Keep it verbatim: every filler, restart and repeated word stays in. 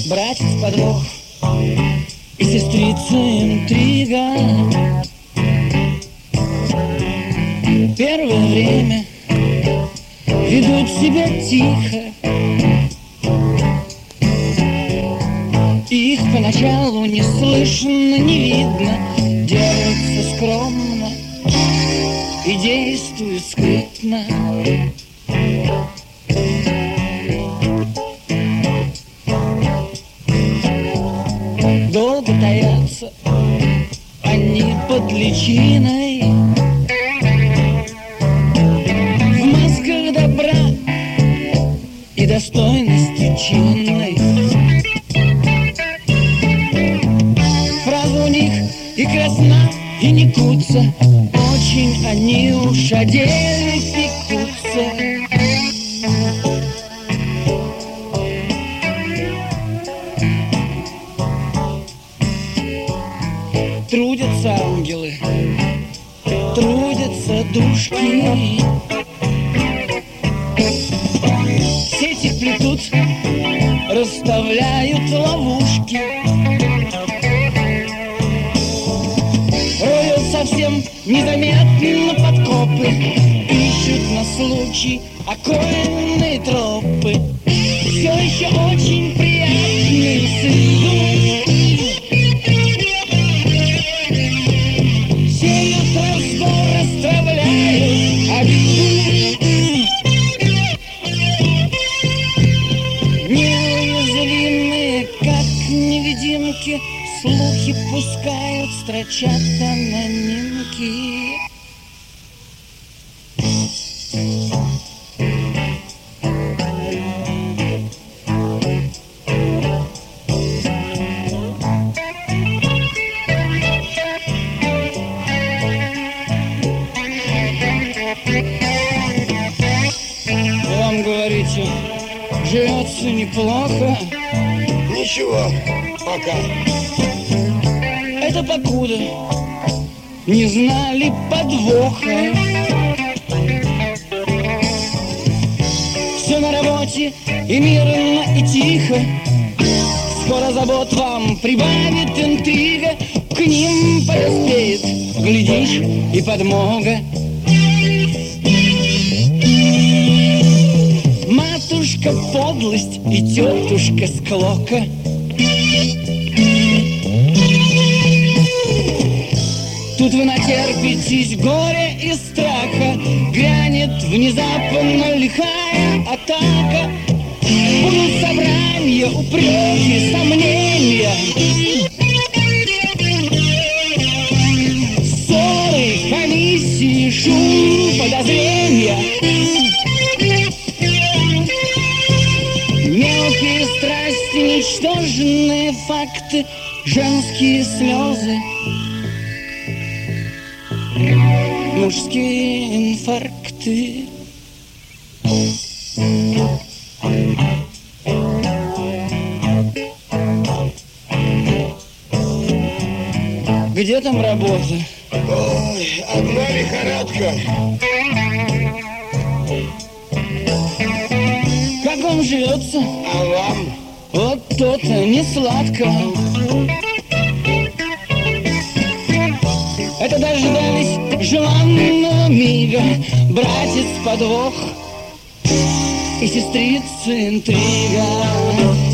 братец подвох и сестрица интрига. Первое время ведут себя тихо, их поначалу не слышно, не видно, держатся скромно и действуют скрытно. Долго таятся они под личиной, в масках добра и достойности чинной. Фраза у них и красна, и не куца, очень они уж о деле пекутся. Трудятся ангелы, трудятся душки, сети плетут, расставляют ловушки, роют совсем незаметно подкопы, ищут на случай окольные тропы. Все еще очень приятный сыдут, сеют раздор, расставляют обиду. Неуязвимые, как невидимки, слухи пускают, строчат анонимки. Вам, говорите, живется неплохо? Ничего, пока. Это покуда не знали подвоха. Все на работе и мирно, и тихо. Скоро забот вам прибавит интрига. К ним подоспеет, глядишь, и подмога. Матушка подлость и тетушка склока. Тут вы натерпитесь горя и страха, грянет внезапно лихая атака. Будут собрания, упреки, сомнения, ссоры, комиссии, шум, подозрения. Мелкие страсти, ничтожные факты, женские слезы, мужские инфаркты. Где там работа? Ой, одна лихорадка. Как вам живется? А вам? Вот то-то не сладко. Это дождались желанного мига, братец подвох и сестрица интрига.